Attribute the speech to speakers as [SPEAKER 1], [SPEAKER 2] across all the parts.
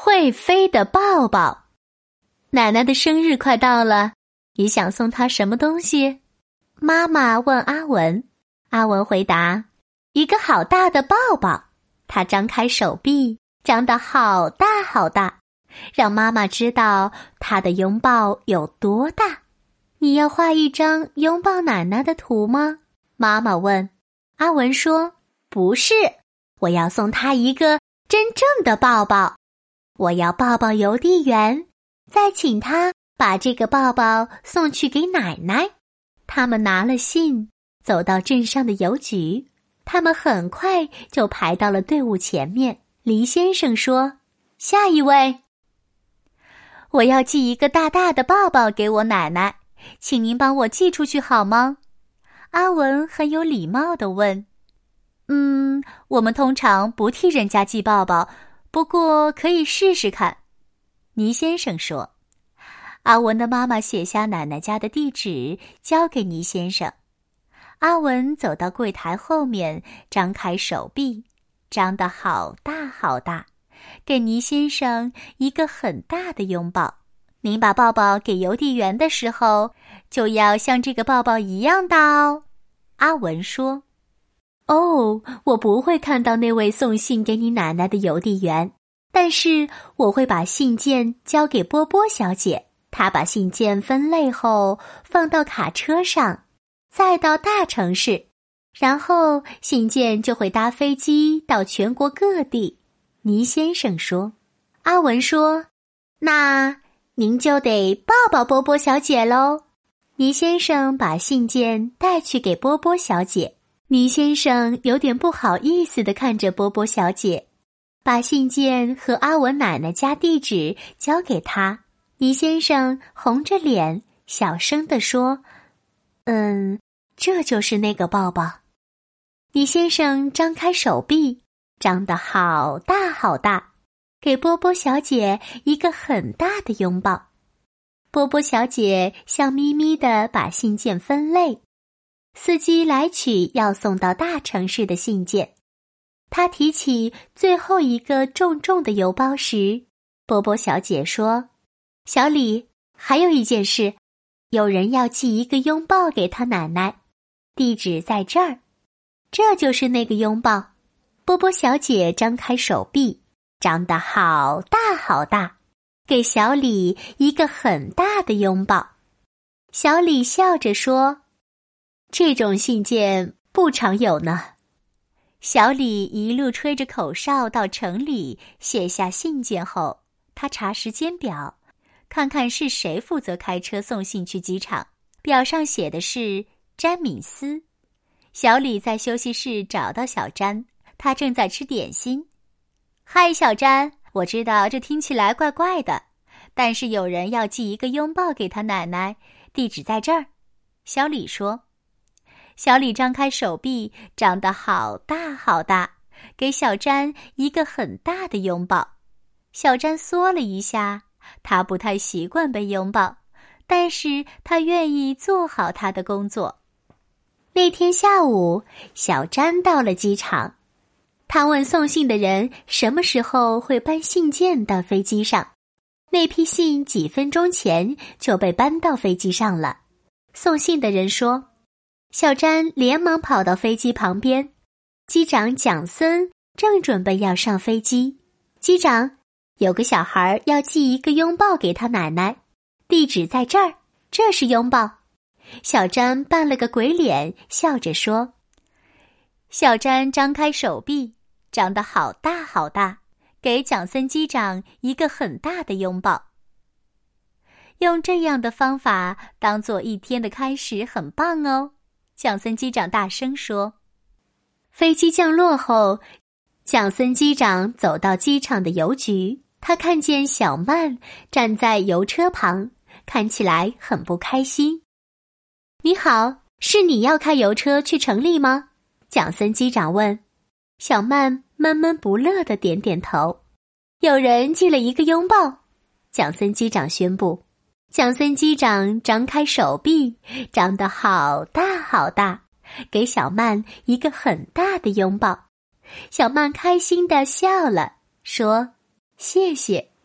[SPEAKER 1] 会飞的抱抱。奶奶的生日快到了，你想送她什么东西？妈妈问阿文。阿文回答，一个好大的抱抱。他张开手臂，张得好大好大，让妈妈知道他的拥抱有多大。你要画一张拥抱奶奶的图吗？妈妈问。阿文说，不是，我要送她一个真正的抱抱。我要抱抱邮递员，再请他把这个抱抱送去给奶奶。他们拿了信，走到镇上的邮局。他们很快就排到了队伍前面。黎先生说，下一位。我要寄一个大大的抱抱给我奶奶，请您帮我寄出去好吗？阿文很有礼貌地问。我们通常不替人家寄抱抱，不过可以试试看。倪先生说。阿文的妈妈写下奶奶家的地址，交给倪先生。阿文走到柜台后面，张开手臂，张得好大好大，给倪先生一个很大的拥抱。您把抱抱给邮递员的时候，就要像这个抱抱一样大哦。阿文说。哦，我不会看到那位送信给你奶奶的邮递员，但是我会把信件交给波波小姐，她把信件分类后放到卡车上，再到大城市，然后信件就会搭飞机到全国各地。倪先生说。阿文说，那您就得抱抱波波小姐喽。倪先生把信件带去给波波小姐。倪先生有点不好意思地看着波波小姐，把信件和阿文奶奶家地址交给她。倪先生红着脸小声地说，这就是那个抱抱。倪先生张开手臂，张得好大好大，给波波小姐一个很大的拥抱。波波小姐笑眯眯地把信件分类。司机来取要送到大城市的信件。他提起最后一个重重的邮包时，波波小姐说，小李，还有一件事，有人要寄一个拥抱给他奶奶，地址在这儿。这就是那个拥抱。波波小姐张开手臂，张得好大好大，给小李一个很大的拥抱。小李笑着说，这种信件不常有呢。小李一路吹着口哨到城里，写下信件后，他查时间表，看看是谁负责开车送信去机场。表上写的是詹敏斯。小李在休息室找到小詹，他正在吃点心。嗨，小詹，我知道这听起来怪怪的，但是有人要寄一个拥抱给他奶奶，地址在这儿。小李说。小李张开手臂，张得好大好大，给小詹一个很大的拥抱。小詹缩了一下，他不太习惯被拥抱，但是他愿意做好他的工作。那天下午，小詹到了机场，他问送信的人什么时候会搬信件到飞机上。那批信几分钟前就被搬到飞机上了。送信的人说。小詹连忙跑到飞机旁边，机长蒋森正准备要上飞机。机长，有个小孩要寄一个拥抱给他奶奶，地址在这儿，这是拥抱。小詹扮了个鬼脸，笑着说。小詹张开手臂，张得好大好大，给蒋森机长一个很大的拥抱。用这样的方法当做一天的开始很棒哦。蒋森机长大声说。飞机降落后，蒋森机长走到机场的邮局，他看见小曼站在邮车旁，看起来很不开心。你好，是你要开邮车去城里吗？蒋森机长问。小曼闷闷不乐地点点头。有人寄了一个拥抱，蒋森机长宣布。蒋森机长张开手臂，张得好大好大，给小曼一个很大的拥抱。小曼开心地笑了，说：谢谢。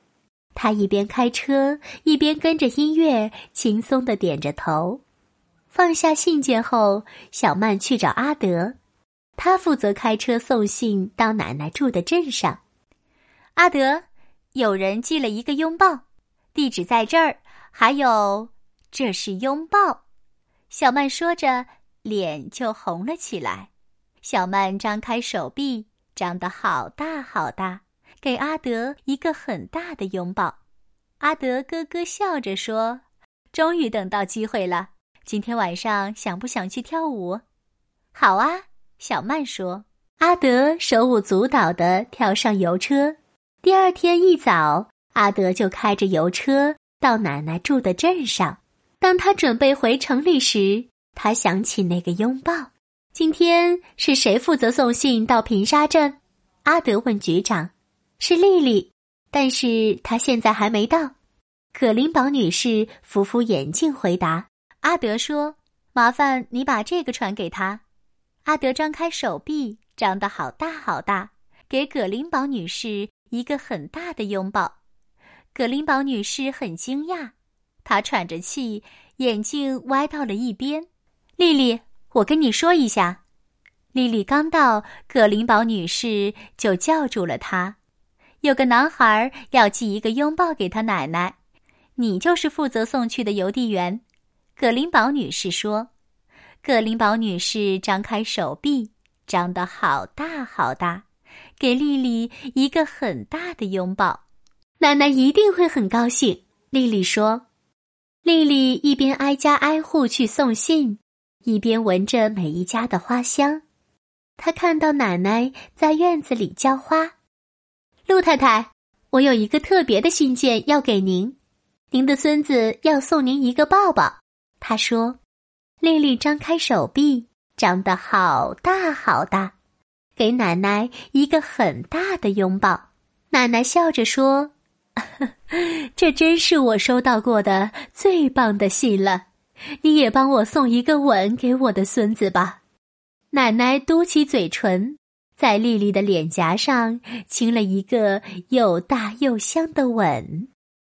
[SPEAKER 1] 他一边开车，一边跟着音乐轻松地点着头。放下信件后，小曼去找阿德，他负责开车送信到奶奶住的镇上。阿德，有人寄了一个拥抱，地址在这儿，还有，这是拥抱。小曼说着，脸就红了起来。小曼张开手臂，张得好大好大，给阿德一个很大的拥抱。阿德咯咯笑着说，终于等到机会了，今天晚上想不想去跳舞？好啊，小曼说。阿德手舞足蹈地跳上油车。第二天一早，阿德就开着油车到奶奶住的镇上。当他准备回城里时，他想起那个拥抱。今天是谁负责送信到平沙镇？阿德问局长。是丽丽，但是她现在还没到。可林堡女士扶扶眼镜回答。阿德说，麻烦你把这个传给她。阿德张开手臂，张得好大好大，给葛林堡女士一个很大的拥抱。葛林堡女士很惊讶，她喘着气，眼睛歪到了一边。丽丽，我跟你说一下。丽丽刚到，葛林堡女士就叫住了她。有个男孩要寄一个拥抱给他奶奶，你就是负责送去的邮递员。葛林堡女士说。葛林堡女士张开手臂，张得好大好大，给丽丽一个很大的拥抱。奶奶一定会很高兴，丽丽说。丽丽一边挨家挨户去送信，一边闻着每一家的花香。她看到奶奶在院子里浇花。陆太太，我有一个特别的信件要给您，您的孙子要送您一个抱抱。她说。丽丽张开手臂，张得好大好大，给奶奶一个很大的拥抱。奶奶笑着说，这真是我收到过的最棒的信了，你也帮我送一个吻给我的孙子吧。奶奶嘟起嘴唇，在丽丽的脸颊上亲了一个又大又香的吻。